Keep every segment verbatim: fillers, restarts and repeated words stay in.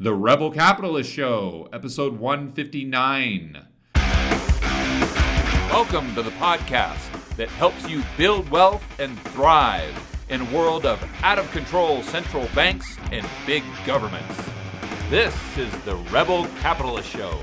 The Rebel Capitalist Show, episode one fifty-nine. Welcome to the podcast that helps you build wealth and thrive in a world of out-of-control central banks and big governments. This is the Rebel Capitalist Show.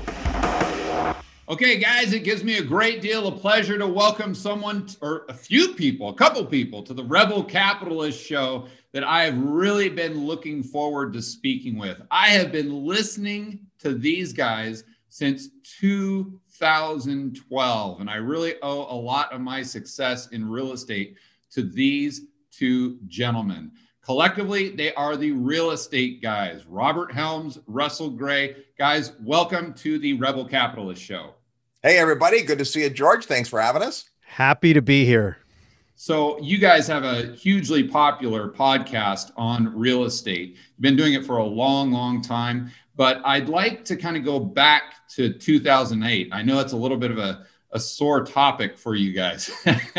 Okay, guys, it gives me a great deal of pleasure to welcome someone, or a few people, a couple people, to the Rebel Capitalist Show that I have really been looking forward to speaking with. I have been listening to these guys since two thousand twelve, and I really owe a lot of my success in real estate to these two gentlemen. Collectively, they are the real estate guys. Robert Helms, Russell Gray. Guys, welcome to the Rebel Capitalist Show. Hey, everybody. Good to see you, George. Thanks for having us. Happy to be here. So you guys have a hugely popular podcast on real estate. You've been doing it for a long, long time, but I'd like to kind of go back to two thousand eight. I know it's a little bit of a, a sore topic for you guys.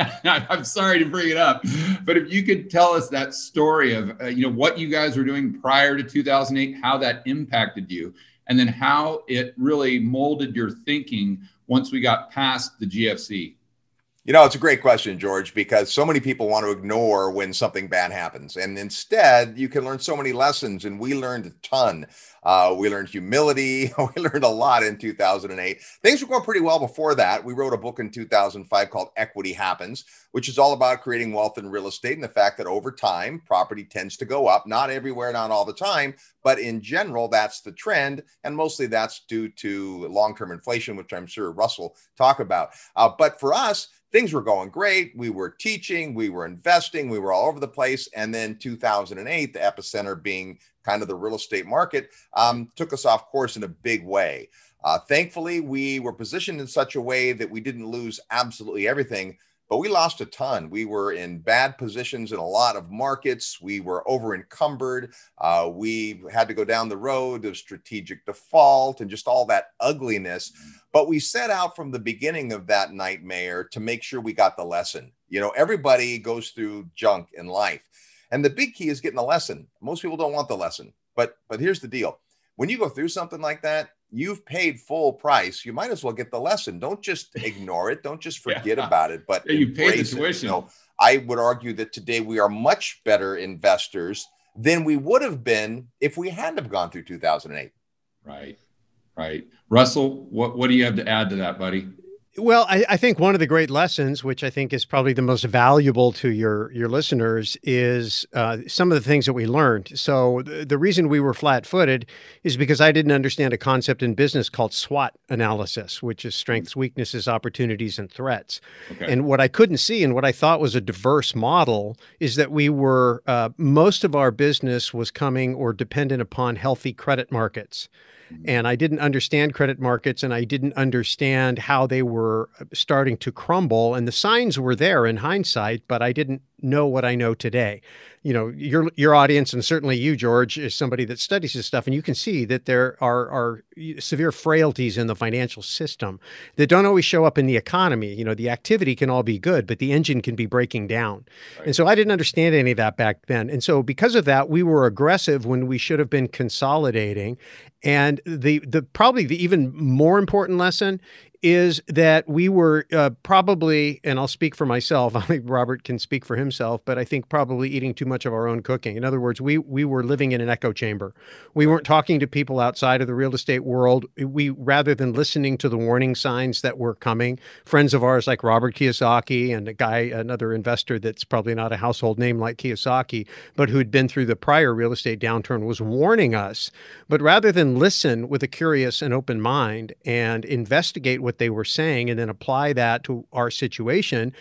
I'm sorry to bring it up, but if you could tell us that story of uh, you know what you guys were doing prior to two thousand eight, how that impacted you, and then how it really molded your thinking once we got past the G F C. You know, it's a great question, George, because so many people want to ignore when something bad happens. And instead, you can learn so many lessons. And we learned a ton. Uh, we learned humility. We learned a lot in two thousand eight. Things were going pretty well before that. We wrote a book in two thousand five called Equity Happens, which is all about creating wealth in real estate and the fact that over time, property tends to go up. Not everywhere, not all the time, but in general, that's the trend. And mostly that's due to long-term inflation, which I'm sure Russell will talk about. Uh, but for us, things were going great. We were teaching, we were investing, we were all over the place. And then two thousand eight, the epicenter being kind of the real estate market, um, took us off course in a big way. Uh, thankfully, we were positioned in such a way that we didn't lose absolutely everything, but we lost a ton. We were in bad positions in a lot of markets. We were over encumbered. Uh, we had to go down the road of strategic default and just all that ugliness. But we set out from the beginning of that nightmare to make sure we got the lesson. You know, everybody goes through junk in life. And the big key is getting the lesson. Most people don't want the lesson. But but here's the deal. When you go through something like that, you've paid full price. You might as well get the lesson. Don't just ignore it. Don't just forget yeah. about it. But yeah, you paid the tuition. You know, I would argue that today we are much better investors than we would have been if we hadn't have gone through two thousand eight. Right. Right. Russell, what, what do you have to add to that, buddy? Well, I, I think one of the great lessons, which I think is probably the most valuable to your your listeners, is uh, some of the things that we learned. So the, the reason we were flat-footed is because I didn't understand a concept in business called SWOT analysis, which is strengths, weaknesses, opportunities, and threats. Okay. And what I couldn't see and what I thought was a diverse model is that we were, uh, most of our business was coming or dependent upon healthy credit markets. And I didn't understand credit markets, and I didn't understand how they were starting to crumble. And the signs were there in hindsight, but I didn't know what I know today. You know, your your audience, and certainly you, George, is somebody that studies this stuff, and you can see that there are are severe frailties in the financial system that don't always show up in the economy. You know, the activity can all be good, but the engine can be breaking down. Right. And so I didn't understand any of that back then. And so because of that, we were aggressive when we should have been consolidating. And the the probably the even more important lesson is that we were uh, probably, and I'll speak for myself, I think Robert can speak for himself, but I think probably eating too much of our own cooking. In other words, we we were living in an echo chamber. We weren't talking to people outside of the real estate world. We, rather than listening to the warning signs that were coming, friends of ours like Robert Kiyosaki and a guy, another investor that's probably not a household name like Kiyosaki, but who'd been through the prior real estate downturn was warning us. But rather than listen with a curious and open mind and investigate what they were saying and then apply that to our situation,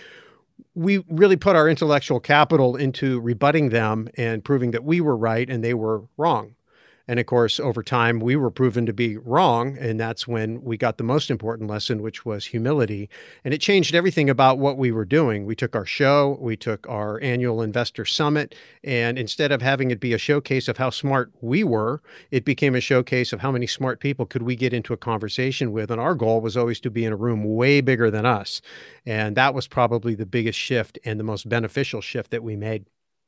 we really put our intellectual capital into rebutting them and proving that we were right and they were wrong. And of course, over time, we were proven to be wrong. And that's when we got the most important lesson, which was humility. And it changed everything about what we were doing. We took our show, we took our annual investor summit, and instead of having it be a showcase of how smart we were, it became a showcase of how many smart people could we get into a conversation with. And our goal was always to be in a room way bigger than us. And that was probably the biggest shift and the most beneficial shift that we made.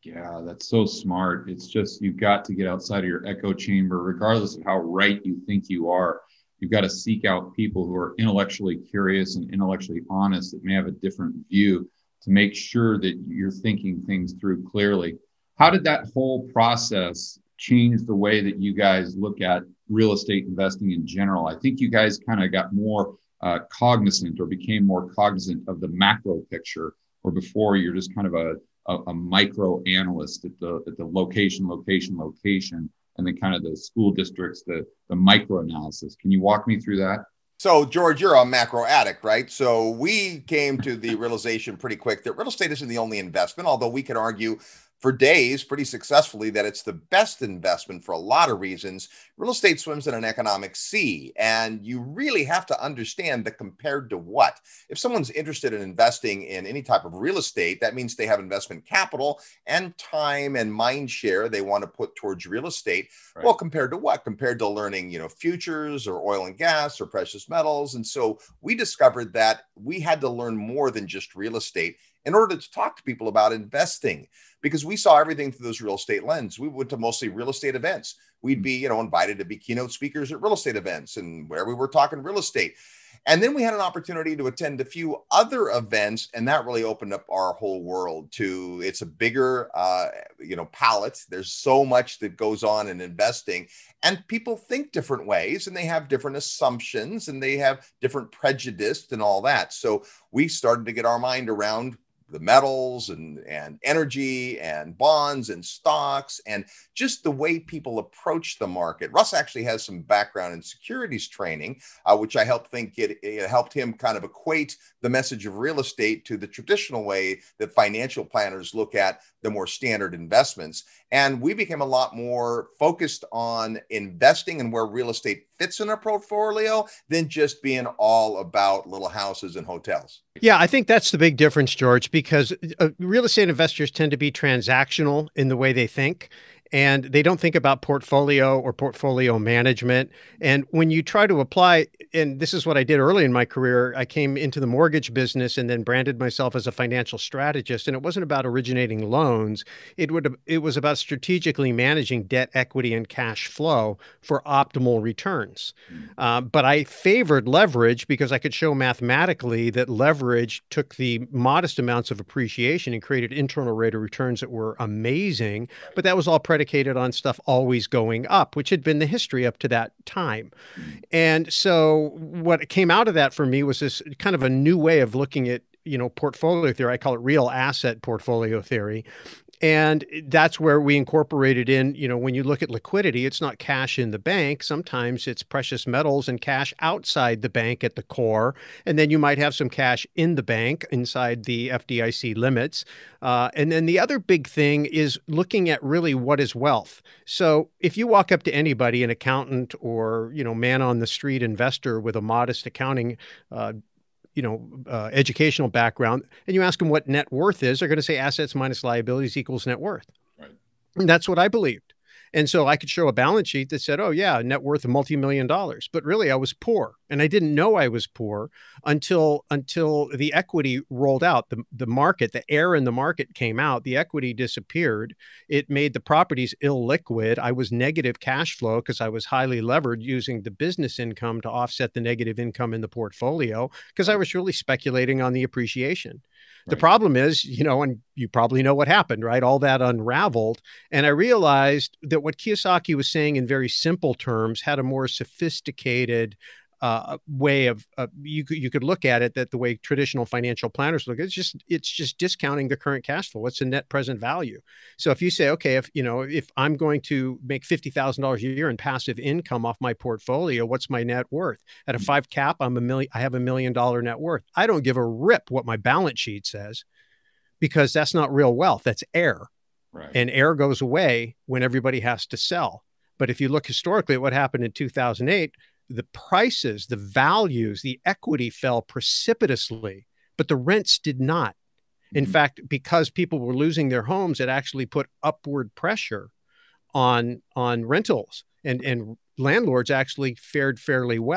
Yeah, that's so smart. It's just, you've got to get outside of your echo chamber, regardless of how right you think you are. You've got to seek out people who are intellectually curious and intellectually honest that may have a different view to make sure that you're thinking things through clearly. How did that whole process change the way that you guys look at real estate investing in general? I think you guys kind of got more uh, cognizant or became more cognizant of the macro picture, or before you're just kind of a, a, a micro analyst at the, at the location, location, location, and then kind of the school districts, the, the micro analysis. Can you walk me through that? So, George, you're a macro addict, right? So we came to the realization pretty quick that real estate isn't the only investment, although we could argue for days pretty successfully that it's the best investment for a lot of reasons. Real estate swims in an economic sea, and you really have to understand the compared to what. If someone's interested in investing in any type of real estate, that means they have investment capital and time and mind share they want to put towards real estate. Right. Well, compared to what? Compared to learning, you know, futures or oil and gas or precious metals. And so we discovered that we had to learn more than just real estate in order to talk to people about investing, because we saw everything through those real estate lens. We went to mostly real estate events. We'd be, you know, invited to be keynote speakers at real estate events and where we were talking real estate. And then we had an opportunity to attend a few other events, and that really opened up our whole world to, it's a bigger, uh, you know, palette. There's so much that goes on in investing, and people think different ways, and they have different assumptions, and they have different prejudice and all that. So we started to get our mind around the metals and, and energy and bonds and stocks and just the way people approach the market. Russ actually has some background in securities training, uh, which I helped think it, it helped him kind of equate the message of real estate to the traditional way that financial planners look at the more standard investments. And we became a lot more focused on investing and where real estate fits in a portfolio than just being all about little houses and hotels. Yeah, I think that's the big difference, George, because uh, real estate investors tend to be transactional in the way they think, and they don't think about portfolio or portfolio management. And when you try to apply, and this is what I did early in my career, I came into the mortgage business and then branded myself as a financial strategist. And it wasn't about originating loans. It would, it was about strategically managing debt, equity, and cash flow for optimal returns. Uh, but I favored leverage because I could show mathematically that leverage took the modest amounts of appreciation and created internal rate of returns that were amazing. But that was all predicated on stuff always going up, which had been the history up to that time. And so what came out of that for me was this kind of a new way of looking at, you know, portfolio theory. I call it real asset portfolio theory. And that's where we incorporated in, you know, when you look at liquidity, it's not cash in the bank. Sometimes it's precious metals and cash outside the bank at the core. And then you might have some cash in the bank inside the F D I C limits. Uh, and then the other big thing is looking at really what is wealth. So if you walk up to anybody, an accountant or, you know, man on the street investor with a modest accounting uh you know, uh, educational background, and you ask them what net worth is, they're going to say assets minus liabilities equals net worth. Right. And that's what I believed. And so I could show a balance sheet that said, oh yeah, net worth of multi-million dollars, but really I was poor. And I didn't know I was poor until, until the equity rolled out, the, the market, the air in the market came out, the equity disappeared. It made the properties illiquid. I was negative cash flow because I was highly levered using the business income to offset the negative income in the portfolio because I was really speculating on the appreciation. The right. problem is, you know, and you probably know what happened, right? All that unraveled. And I realized that what Kiyosaki was saying in very simple terms had a more sophisticated uh, way of, uh, you, you could look at it that the way traditional financial planners look, it's just, it's just discounting the current cash flow. What's the net present value? So if you say, okay, if, you know, if I'm going to make fifty thousand dollars a year in passive income off my portfolio, what's my net worth? At a five cap, I'm a million, I have a million dollar net worth. I don't give a rip what my balance sheet says because that's not real wealth. That's air. Right. And air goes away when everybody has to sell. But if you look historically at what happened in two thousand eight, the prices, the values, the equity fell precipitously, but the rents did not. In mm-hmm. fact, because people were losing their homes, it actually put upward pressure on, on rentals, and, and landlords actually fared fairly well.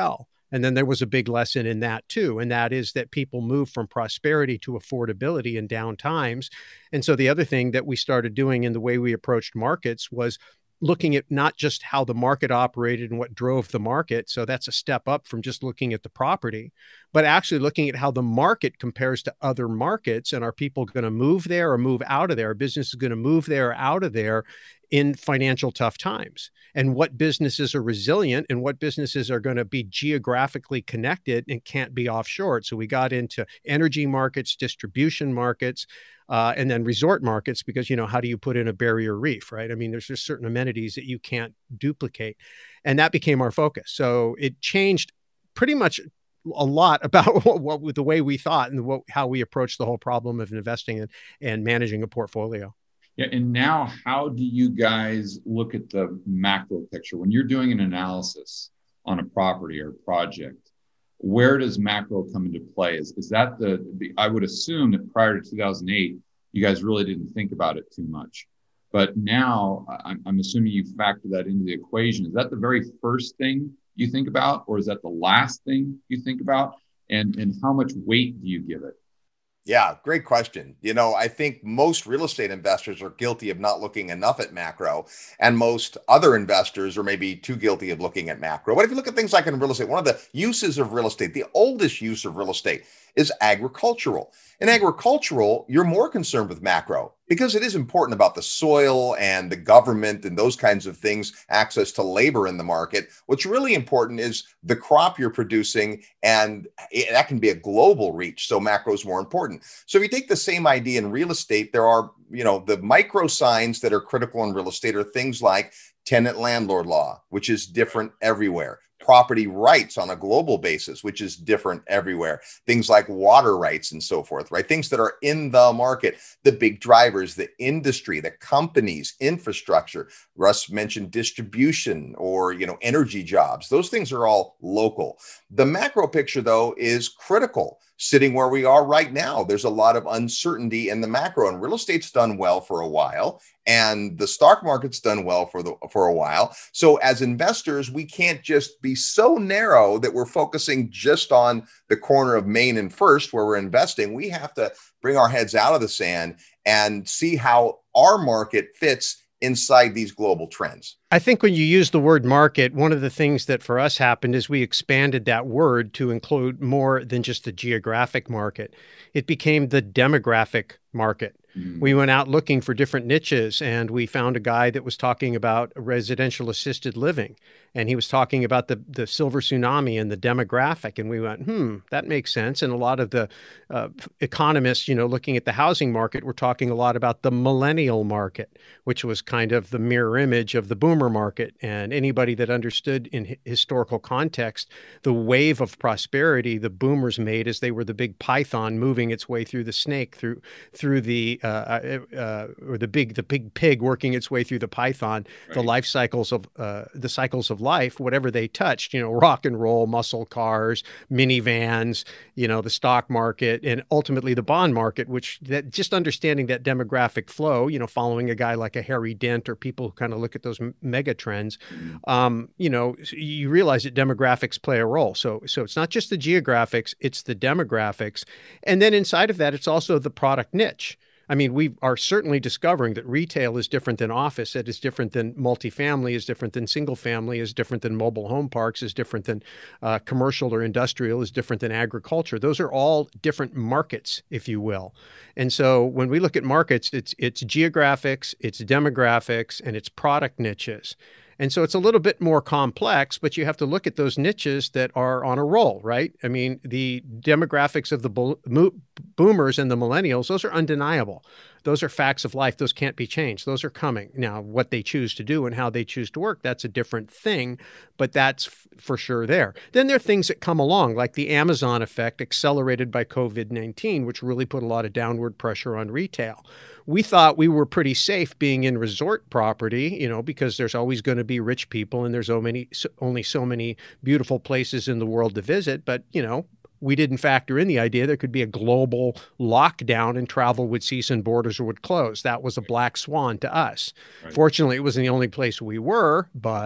And then there was a big lesson in that too. And that is that people move from prosperity to affordability in down times. And so the other thing that we started doing in the way we approached markets was looking at not just how the market operated and what drove the market. So that's a step up from just looking at the property, but actually looking at how the market compares to other markets. And are people going to move there or move out of there? Are businesses going to move there or out of there in financial tough times? And what businesses are resilient and what businesses are going to be geographically connected and can't be offshored? So we got into energy markets, distribution markets, Uh, and then resort markets, because, you know, how do you put in a barrier reef, right? I mean, there's just certain amenities that you can't duplicate. And that became our focus. So it changed pretty much a lot about what, what the way we thought and what, how we approached the whole problem of investing in, and managing a portfolio. Yeah. And now how do you guys look at the macro picture? When you're doing an analysis on a property or project, where does macro come into play? Is, is that the, the, I would assume that prior to two thousand eight, you guys really didn't think about it too much. But now I'm, I'm assuming you factor that into the equation. Is that the very first thing you think about, or is that the last thing you think about? And, and how much weight do you give it? Yeah, great question. You know, I think most real estate investors are guilty of not looking enough at macro, and most other investors are maybe too guilty of looking at macro. But if you look at things like in real estate, one of the uses of real estate, the oldest use of real estate is agricultural. In agricultural, you're more concerned with macro because it is important about the soil and the government and those kinds of things, access to labor in the market. What's really important is the crop you're producing, and it, that can be a global reach. So macro is more important. So if you take the same idea in real estate, there are, you know, the micro signs that are critical in real estate are things like tenant landlord law, which is different everywhere. Property rights on a global basis, which is different everywhere. Things like water rights and so forth, right? Things that are in the market, the big drivers, the industry, the companies, infrastructure. Russ mentioned distribution or, you know, energy jobs. Those things are all local. The macro picture, though, is critical. Sitting where we are right now, there's a lot of uncertainty in the macro, and real estate's done well for a while, and the stock market's done well for the for a while. So as investors, we can't just be so narrow that we're focusing just on the corner of Main and First where we're investing. We have to bring our heads out of the sand and see how our market fits inside these global trends. I think when you use the word market, one of the things that for us happened is we expanded that word to include more than just the geographic market. It became the demographic market. Mm. We went out looking for different niches, and we found a guy that was talking about residential assisted living. And he was talking about the, the silver tsunami and the demographic. And we went, hmm, that makes sense. And a lot of the uh, economists, you know, looking at the housing market, were talking a lot about the millennial market, which was kind of the mirror image of the boomer market. And anybody that understood in hi- historical context, the wave of prosperity the boomers made as they were the big python moving its way through the snake, through through the uh, uh, uh, or the big the big pig working its way through the python. Right. The life cycles of uh, the cycles of life, whatever they touched, you know, rock and roll, muscle cars, minivans, you know, the stock market, and ultimately the bond market, which that just understanding that demographic flow, you know, following a guy like a Harry Dent or people who kind of look at those mega trends, um, you know, you realize that demographics play a role. So, so it's not just the geographics, it's the demographics. And then inside of that, it's also the product niche. I mean, we are certainly discovering that retail is different than office. It is different than multifamily, is different than single family, is different than mobile home parks, is different than uh, commercial or industrial, is different than agriculture. Those are all different markets, if you will. And so when we look at markets, it's it's geographics, it's demographics, and it's product niches. And so it's a little bit more complex, but you have to look at those niches that are on a roll, right? I mean, the demographics of the bo- mo- boomers and the millennials, those are undeniable. Those are facts of life. Those can't be changed. Those are coming. Now, what they choose to do and how they choose to work, that's a different thing, but that's f- for sure there. Then there are things that come along, like the Amazon effect accelerated by COVID nineteen, which really put a lot of downward pressure on retail. We thought we were pretty safe being in resort property, you know, because there's always going to be rich people and there's so many, so, only so many beautiful places in the world to visit. But, you know, we didn't factor in the idea there could be a global lockdown and travel would cease and borders would close. That was a black swan to us. Right. Fortunately, it wasn't the only place we were, but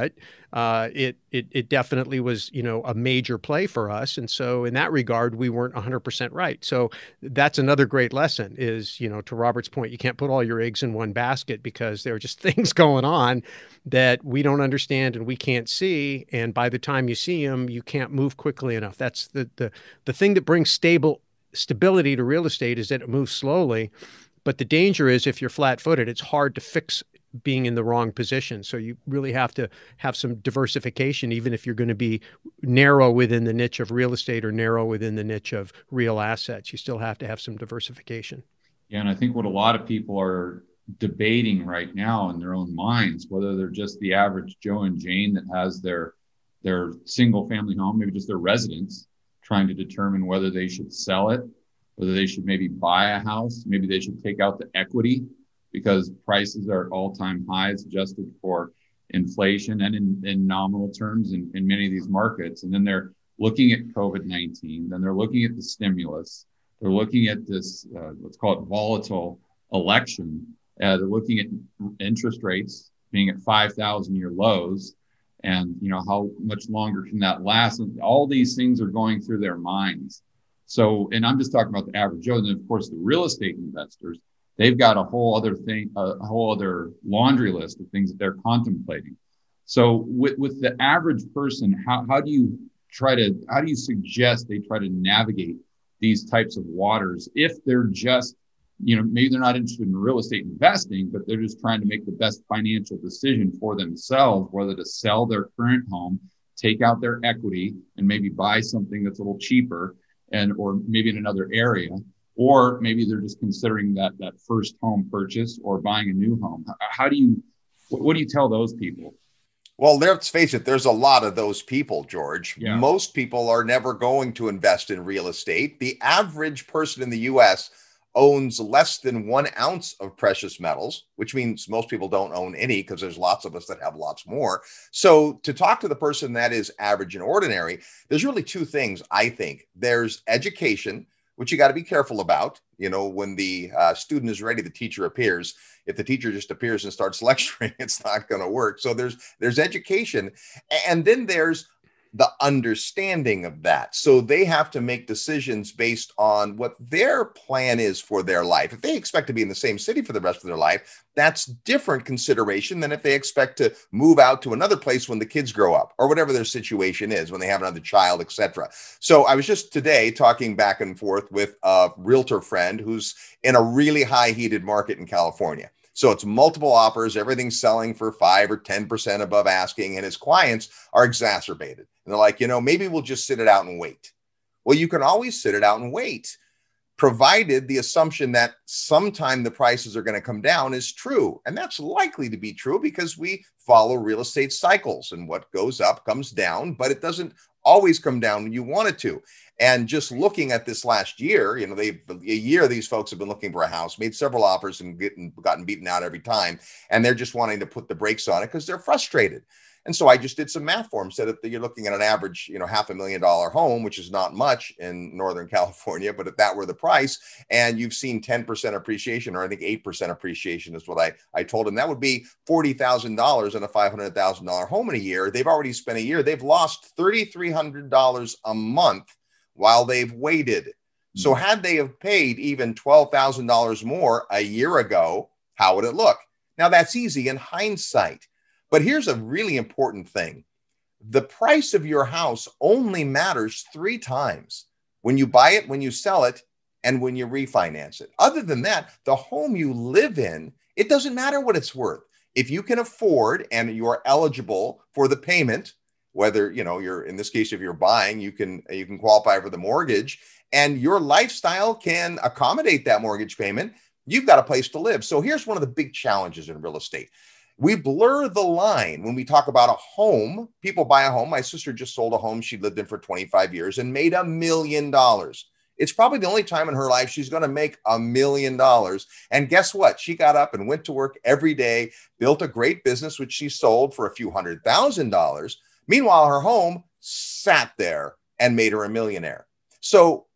uh, it, it, it definitely was, you know, a major play for us. And so in that regard, we weren't one hundred percent right. So that's another great lesson is, you know, to Robert's point, you can't put all your eggs in one basket because there are just things going on that we don't understand and we can't see. And by the time you see them, you can't move quickly enough. That's the, the, the thing that brings stable stability to real estate is that it moves slowly. But the danger is if you're flat footed, it's hard to fix being in the wrong position. So you really have to have some diversification, even if you're going to be narrow within the niche of real estate or narrow within the niche of real assets. You still have to have some diversification. Yeah, and I think what a lot of people are debating right now in their own minds, whether they're just the average Joe and Jane that has their their single family home, maybe just their residence, trying to determine whether they should sell it, whether they should maybe buy a house, maybe they should take out the equity because prices are at all-time highs adjusted for inflation and in, in nominal terms in, in many of these markets. And then they're looking at COVID nineteen, then they're looking at the stimulus, they're looking at this, uh, let's call it volatile election. Uh, they're looking at interest rates being at five thousand year lows. And, you know, how much longer can that last? And all these things are going through their minds. So, and I'm just talking about the average Joe. And then, of course, the real estate investors, they've got a whole other thing, a whole other laundry list of things that they're contemplating. So with, with the average person, how, how do you try to, how do you suggest they try to navigate these types of waters if they're just, you know, maybe they're not interested in real estate investing, but they're just trying to make the best financial decision for themselves, whether to sell their current home, take out their equity, and maybe buy something that's a little cheaper and, or maybe in another area. Or maybe they're just considering that that first home purchase or buying a new home. How do you, what do you tell those people? Well, let's face it, there's a lot of those people, George. Yeah. Most people are never going to invest in real estate. The average person in the U S owns less than one ounce of precious metals, which means most people don't own any because there's lots of us that have lots more. So to talk to the person that is average and ordinary, there's really two things, I think. There's education, which you got to be careful about. You know, when the uh, student is ready, the teacher appears. If the teacher just appears and starts lecturing, it's not going to work. So there's there's education. And then there's the understanding of that. So they have to make decisions based on what their plan is for their life. If they expect to be in the same city for the rest of their life, that's different consideration than if they expect to move out to another place when the kids grow up or whatever their situation is, when they have another child, et cetera. So I was just today talking back and forth with a realtor friend who's in a really high heated market in California. So it's multiple offers, everything's selling for five or ten percent above asking, and his clients are exacerbated. And they're like, you know, maybe we'll just sit it out and wait. Well, you can always sit it out and wait, provided the assumption that sometime the prices are going to come down is true. And that's likely to be true because we follow real estate cycles, and what goes up comes down, but it doesn't always come down when you want it to. And just looking at this last year, you know, they've a year, these folks have been looking for a house, made several offers and getting, gotten beaten out every time. And they're just wanting to put the brakes on it because they're frustrated. And so I just did some math for them, said that you're looking at an average, you know, half a million dollar home, which is not much in Northern California, but if that were the price and you've seen ten percent appreciation, or I think eight percent appreciation is what I, I told them, that would be forty thousand dollars on a five hundred thousand dollars home in a year. They've already spent a year. They've lost three thousand three hundred dollars a month while they've waited. So had they have paid even twelve thousand dollars more a year ago, how would it look? Now that's easy in hindsight. But here's a really important thing. The price of your house only matters three times: when you buy it, when you sell it, and when you refinance it. Other than that, the home you live in, it doesn't matter what it's worth. If you can afford and you are eligible for the payment, whether, you know, you're, in this case, if you're buying, you can, you can qualify for the mortgage, and your lifestyle can accommodate that mortgage payment, you've got a place to live. So here's one of the big challenges in real estate. We blur the line when we talk about a home. People buy a home. My sister just sold a home she lived in for twenty-five years and made a million dollars. It's probably the only time in her life she's going to make a million dollars. And guess what? She got up and went to work every day, built a great business, which she sold for a few hundred thousand dollars. Meanwhile, her home sat there and made her a millionaire. So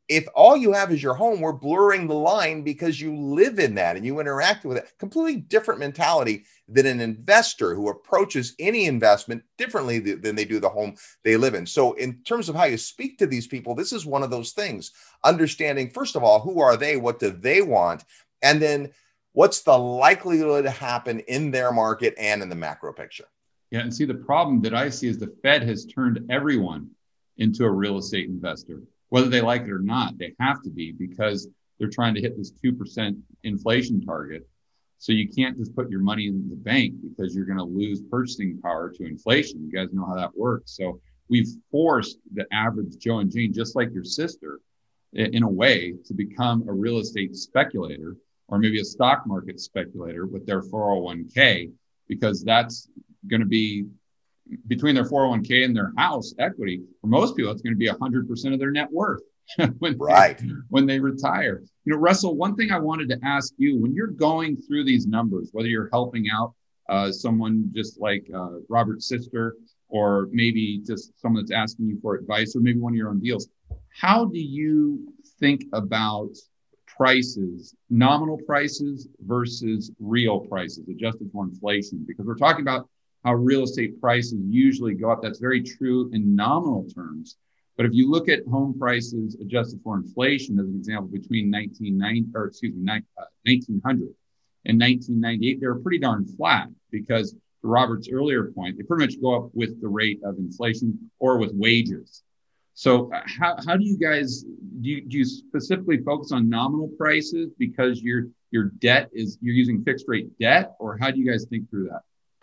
if all you have is your home, we're blurring the line because you live in that and you interact with it. Completely different mentality than an investor who approaches any investment differently th- than they do the home they live in. So in terms of how you speak to these people, this is one of those things. Understanding, first of all, who are they? What do they want? And then what's the likelihood to happen in their market and in the macro picture? Yeah, and see, the problem that I see is the Fed has turned everyone into a real estate investor. Whether they like it or not, they have to be, because they're trying to hit this two percent inflation target. So you can't just put your money in the bank because you're going to lose purchasing power to inflation. You guys know how that works. So we've forced the average Joe and Jane, just like your sister, in a way, to become a real estate speculator, or maybe a stock market speculator with their four oh one k, because that's going to be between their four oh one k and their house equity. For most people, it's going to be one hundred percent of their net worth when, right. they, when they retire. You know, Russell, one thing I wanted to ask you, when you're going through these numbers, whether you're helping out uh, someone just like uh, Robert's sister, or maybe just someone that's asking you for advice, or maybe one of your own deals, how do you think about prices, nominal prices versus real prices, adjusted for inflation? Because we're talking about how real estate prices usually go up. That's very true in nominal terms. But if you look at home prices adjusted for inflation, as an example, between nineteen ninety, or excuse me, nineteen hundred and nineteen ninety-eight, they were pretty darn flat, because to Robert's earlier point, they pretty much go up with the rate of inflation or with wages. So how, how do you guys, do you, do you specifically focus on nominal prices because your your debt is, you're using fixed rate debt, or how do you guys think through that?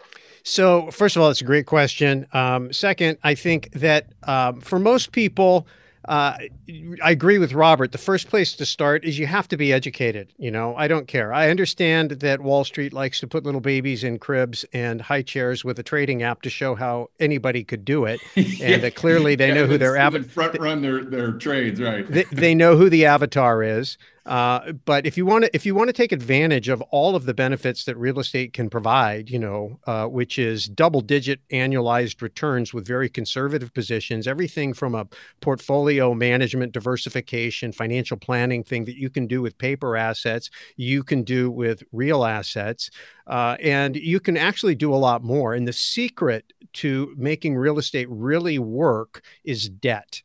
So first of all, it's a great question. Um, second, I think that um, for most people, uh, I agree with Robert. The first place to start is you have to be educated. You know, I don't care. I understand that Wall Street likes to put little babies in cribs and high chairs with a trading app to show how anybody could do it. yeah. And that clearly they yeah, know who their avatar front run their, their trades, right? they, they know who the avatar is. Uh, but if you want to, if you want to take advantage of all of the benefits that real estate can provide, you know, uh, which is double-digit annualized returns with very conservative positions, everything from a portfolio management, diversification, financial planning thing that you can do with paper assets, you can do with real assets, uh, and you can actually do a lot more. And the secret to making real estate really work is debt.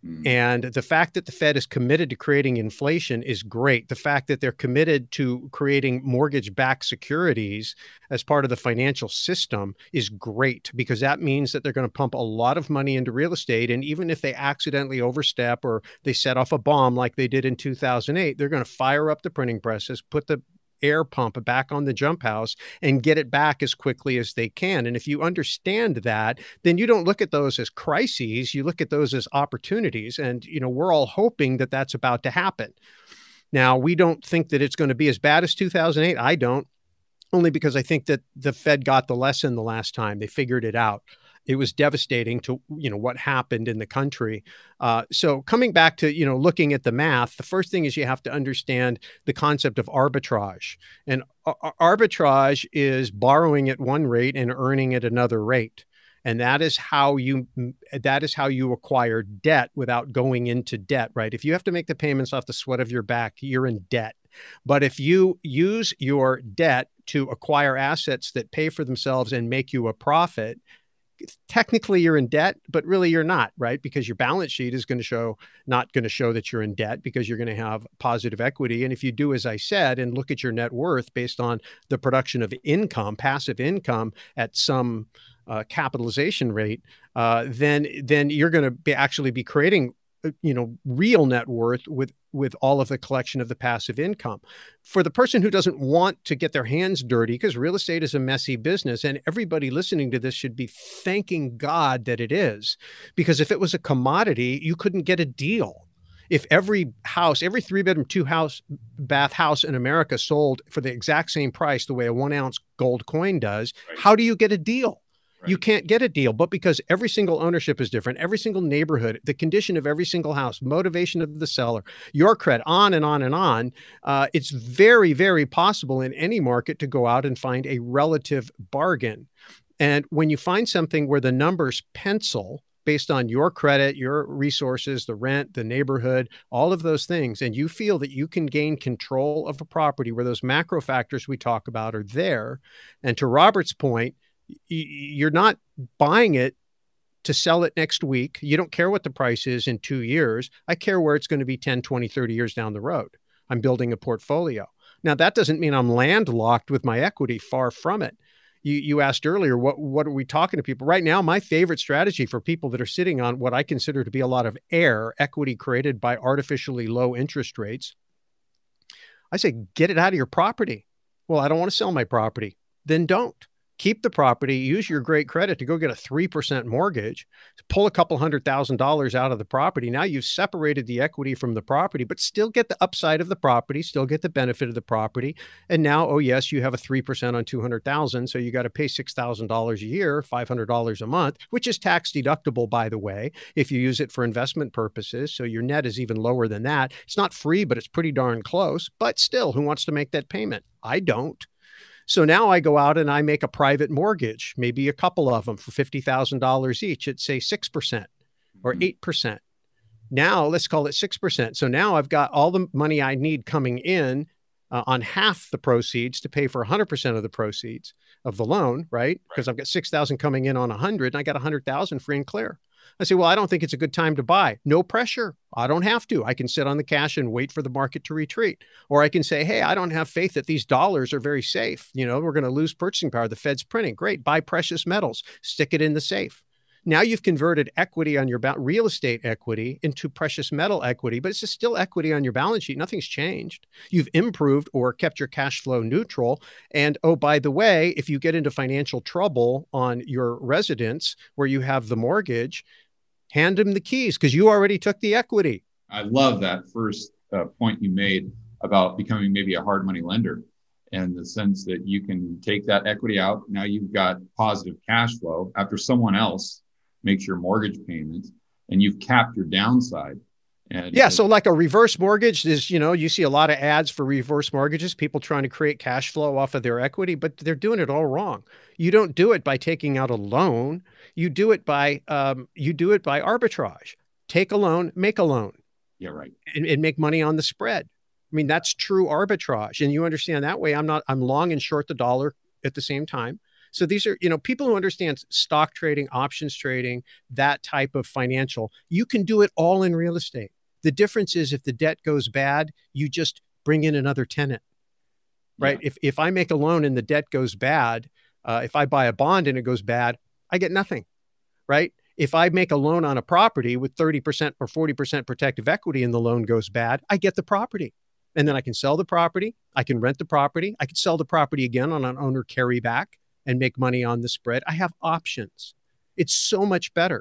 And the fact that the Fed is committed to creating inflation is great. The fact that they're committed to creating mortgage-backed securities as part of the financial system is great, because that means that they're going to pump a lot of money into real estate. And even if they accidentally overstep or they set off a bomb like they did in two thousand eight, they're going to fire up the printing presses, put the air pump back on the jump house, and get it back as quickly as they can. And if you understand that, then you don't look at those as crises, you look at those as opportunities. And, you know, we're all hoping that that's about to happen. Now, we don't think that it's going to be as bad as two thousand eight. I don't, only because I think that the Fed got the lesson the last time. They figured it out. It was devastating to, you know, what happened in the country. Uh, so coming back to, you know, looking at the math, the first thing is you have to understand the concept of arbitrage. And ar- arbitrage is borrowing at one rate and earning at another rate. And that is how you that is how you acquire debt without going into debt, right? If you have to make the payments off the sweat of your back, you're in debt. But if you use your debt to acquire assets that pay for themselves and make you a profit, technically you're in debt, but really you're not, right? Because your balance sheet is going to show, not going to show that you're in debt, because you're going to have positive equity. And if you do, as I said, and look at your net worth based on the production of income, passive income at some uh, capitalization rate, uh, then, then you're going to be actually be creating, you know, real net worth with, with all of the collection of the passive income. For the person who doesn't want to get their hands dirty, because real estate is a messy business, and everybody listening to this should be thanking God that it is, because if it was a commodity, you couldn't get a deal. If every house, every three bedroom, two house, bath house in America sold for the exact same price, the way a one ounce gold coin does, right, how do you get a deal? Right. You can't get a deal. But because every single ownership is different, every single neighborhood, the condition of every single house, motivation of the seller, your credit, on and on and on, uh, it's very, very possible in any market to go out and find a relative bargain. And when you find something where the numbers pencil, based on your credit, your resources, the rent, the neighborhood, all of those things, and you feel that you can gain control of a property where those macro factors we talk about are there. And to Robert's point, you're not buying it to sell it next week. You don't care what the price is in two years. I care where it's going to be ten, twenty, thirty years down the road. I'm building a portfolio. Now, that doesn't mean I'm landlocked with my equity. Far from it. You, you asked earlier, what, what are we talking to people? Right now, my favorite strategy for people that are sitting on what I consider to be a lot of air equity created by artificially low interest rates, I say, get it out of your property. Well, I don't want to sell my property. Then don't. Keep the property, use your great credit to go get a three percent mortgage, pull a couple hundred thousand dollars out of the property. Now you've separated the equity from the property, but still get the upside of the property, still get the benefit of the property. And now, oh yes, you have a three percent on two hundred thousand. So you got to pay six thousand dollars a year, five hundred dollars a month, which is tax deductible, by the way, if you use it for investment purposes. So your net is even lower than that. It's not free, but it's pretty darn close. But still, who wants to make that payment? I don't. So now I go out and I make a private mortgage, maybe a couple of them for fifty thousand dollars each at say six percent or eight percent. Now let's call it six percent. So now I've got all the money I need coming in uh, on half the proceeds to pay for one hundred percent of the proceeds of the loan, right? Because right. I've got six thousand coming in on one hundred and I got one hundred thousand free and clear. I say, well, I don't think it's a good time to buy. No pressure. I don't have to. I can sit on the cash and wait for the market to retreat. Or I can say, hey, I don't have faith that these dollars are very safe. You know, we're going to lose purchasing power. The Fed's printing. Great. Buy precious metals. Stick it in the safe. Now you've converted equity on your ba- real estate equity into precious metal equity, but it's just still equity on your balance sheet. Nothing's changed. You've improved or kept your cash flow neutral. And oh, by the way, if you get into financial trouble on your residence where you have the mortgage, hand them the keys because you already took the equity. I love that first uh, point you made about becoming maybe a hard money lender, and the sense that you can take that equity out. Now you've got positive cash flow after someone else makes your mortgage payments, and you've capped your downside. And yeah, so like a reverse mortgage is, you know, you see a lot of ads for reverse mortgages, people trying to create cash flow off of their equity, but they're doing it all wrong. You don't do it by taking out a loan. You do it by um, you do it by arbitrage. Take a loan, make a loan. Yeah, right. And, and make money on the spread. I mean, that's true arbitrage. And you understand that way. I'm not, I'm long and short the dollar at the same time. So these are, you know, people who understand stock trading, options trading, that type of financial, you can do it all in real estate. The difference is if the debt goes bad, you just bring in another tenant, right? Yeah. If if I make a loan and the debt goes bad, uh, if I buy a bond and it goes bad, I get nothing, right? If I make a loan on a property with thirty percent or forty percent protective equity and the loan goes bad, I get the property. And then I can sell the property. I can rent the property. I can sell the property again on an owner carryback and make money on the spread. I have options. It's so much better.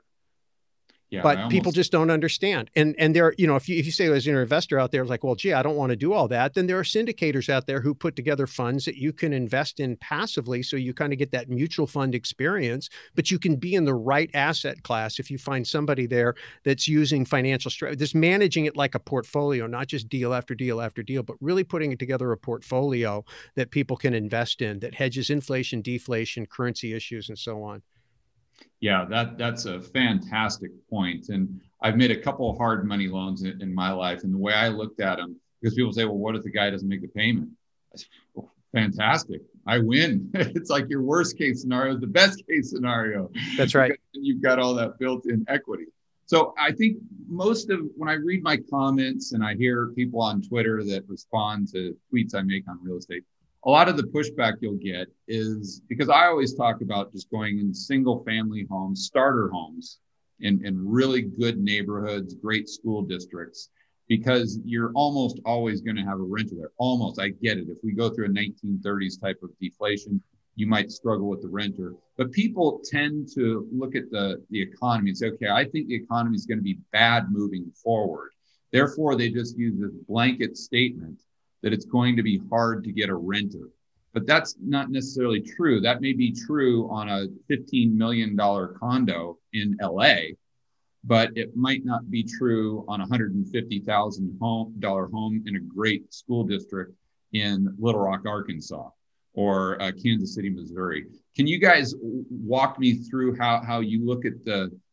Yeah, but almost... people just don't understand. And and there, you know, if you if you say as an investor out there, like, well, gee, I don't want to do all that, then there are syndicators out there who put together funds that you can invest in passively. So you kind of get that mutual fund experience, but you can be in the right asset class if you find somebody there that's using financial strategy, that's managing it like a portfolio, not just deal after deal after deal, but really putting it together a portfolio that people can invest in that hedges inflation, deflation, currency issues, and so on. Yeah, that that's a fantastic point. And I've made a couple of hard money loans in, in my life. And the way I looked at them, because people say, well, what if the guy doesn't make the payment? I said, well, fantastic. I win. It's like your worst case scenario is the best case scenario. That's right. You've got all that built-in equity. So I think most of, when I read my comments and I hear people on Twitter that respond to tweets I make on real estate, a lot of the pushback you'll get is because I always talk about just going in single family homes, starter homes in, in really good neighborhoods, great school districts, because you're almost always going to have a renter there. Almost, I get it. If we go through a nineteen thirties type of deflation, you might struggle with the renter. But people tend to look at the, the economy and say, okay, I think the economy is going to be bad moving forward. Therefore, they just use this blanket statement that it's going to be hard to get a renter. But that's not necessarily true. That may be true on a fifteen million dollars condo in L A, but it might not be true on a one hundred fifty thousand dollars home in a great school district in Little Rock, Arkansas, or uh, Kansas City, Missouri. Can you guys walk me through how, how you look at the,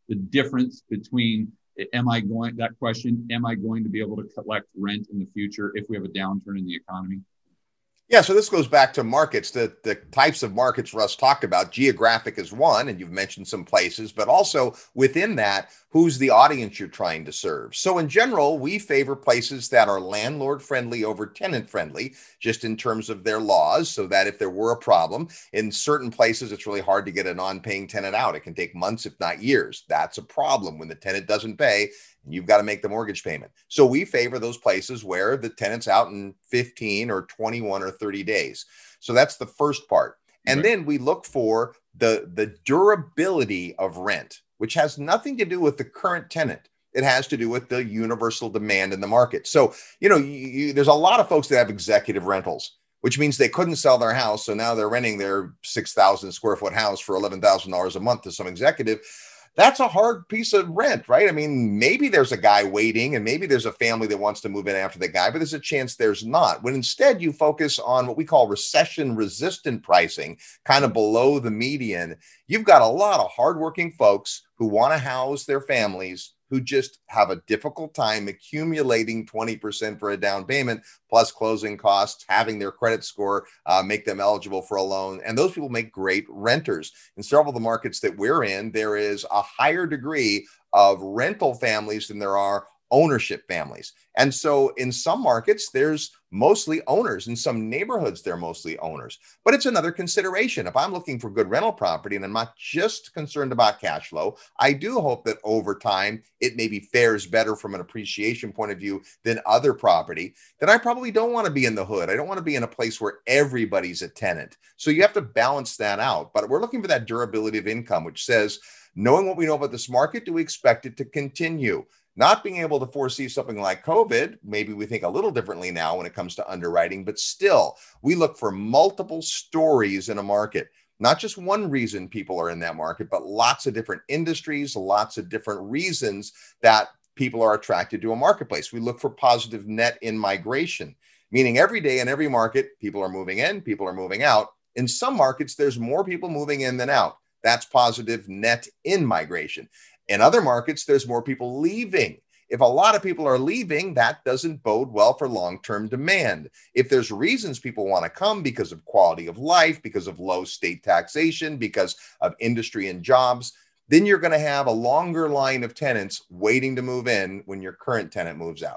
the difference between, am I going, that question, am I going to be able to collect rent in the future if we have a downturn in the economy? Yeah, so this goes back to markets, the, the types of markets Russ talked about. Geographic is one, and you've mentioned some places, but also within that, who's the audience you're trying to serve? So in general, we favor places that are landlord friendly over tenant friendly, just in terms of their laws, so that if there were a problem, in certain places, it's really hard to get a non-paying tenant out. It can take months, if not years. That's a problem when the tenant doesn't pay. You've got to make the mortgage payment. So we favor those places where the tenant's out in fifteen or twenty-one or thirty days. So that's the first part. And Right. then we look for the, the durability of rent, which has nothing to do with the current tenant. It has to do with the universal demand in the market. So, you know, you, you, there's a lot of folks that have executive rentals, which means they couldn't sell their house. So now they're renting their six thousand square foot house for eleven thousand dollars a month to some executive. That's a hard piece of rent, right? I mean, maybe there's a guy waiting and maybe there's a family that wants to move in after the guy, but there's a chance there's not. When instead you focus on what we call recession resistant pricing, kind of below the median, you've got a lot of hardworking folks who want to house their families who just have a difficult time accumulating twenty percent for a down payment, plus closing costs, having their credit score uh, make them eligible for a loan. And those people make great renters. In several of the markets that we're in, there is a higher degree of rental families than there are ownership families. And so in some markets, there's mostly owners. In some neighborhoods, they're mostly owners. But it's another consideration. If I'm looking for good rental property and I'm not just concerned about cash flow, I do hope that over time, it maybe fares better from an appreciation point of view than other property, then I probably don't want to be in the hood. I don't want to be in a place where everybody's a tenant. So you have to balance that out. But we're looking for that durability of income, which says, knowing what we know about this market, do we expect it to continue? Not being able to foresee something like COVID, maybe we think a little differently now when it comes to underwriting, but still, we look for multiple stories in a market. Not just one reason people are in that market, but lots of different industries, lots of different reasons that people are attracted to a marketplace. We look for positive net in migration, meaning every day in every market, people are moving in, people are moving out. In some markets, there's more people moving in than out. That's positive net in migration. In other markets, there's more people leaving. If a lot of people are leaving, that doesn't bode well for long-term demand. If there's reasons people want to come because of quality of life, because of low state taxation, because of industry and jobs, then you're going to have a longer line of tenants waiting to move in when your current tenant moves out.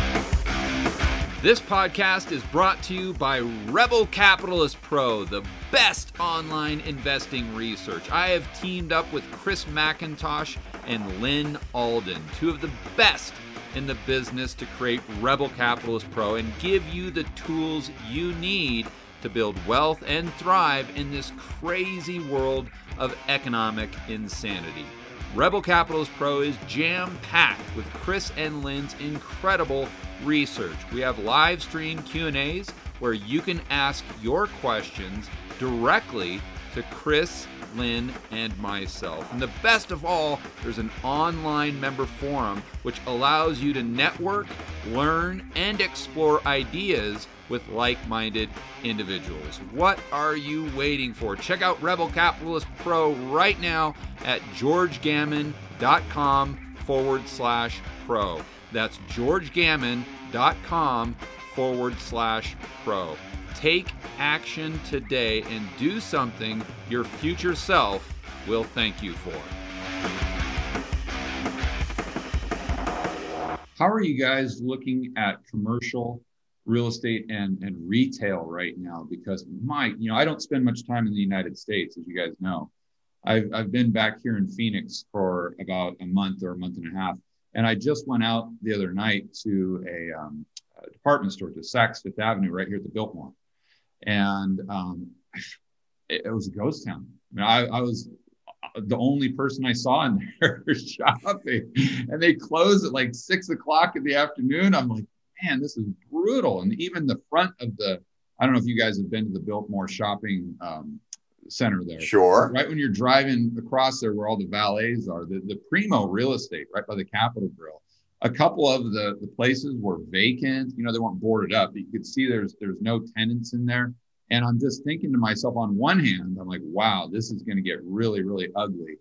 This podcast is brought to you by Rebel Capitalist Pro, the best online investing research. I have teamed up with Chris McIntosh and Lynn Alden, two of the best in the business, to create Rebel Capitalist Pro and give you the tools you need to build wealth and thrive in this crazy world of economic insanity. Rebel Capitalist Pro is jam-packed with Chris and Lynn's incredible research. We have live stream Q and A's where you can ask your questions directly to Chris, Lynn, and myself. And the best of all, there's an online member forum which allows you to network, learn, and explore ideas with like-minded individuals. What are you waiting for? Check out Rebel Capitalist Pro right now at georgegammon.com forward slash pro. That's georgegammon.com forward slash pro. Take action today and do something your future self will thank you for. How are you guys looking at commercial real estate and, and retail right now? Because my, you know, I don't spend much time in the United States, as you guys know. I've, I've been back here in Phoenix for about a month or a month and a half. And I just went out the other night to a, um, a department store, to Saks Fifth Avenue, right here at the Biltmore. And um, it, it was a ghost town. I mean, I, I was the only person I saw in there shopping. And they closed at like six o'clock in the afternoon. I'm like, man, this is brutal. And even the front of the, I don't know if you guys have been to the Biltmore shopping um, center there. Sure. Right when you're driving across there where all the valets are, the, the Primo real estate right by the Capitol Grill. A couple of the, the places were vacant. You know, they weren't boarded up. But you could see there's there's no tenants in there. And I'm just thinking to myself, on one hand, I'm like, wow, this is going to get really, really ugly.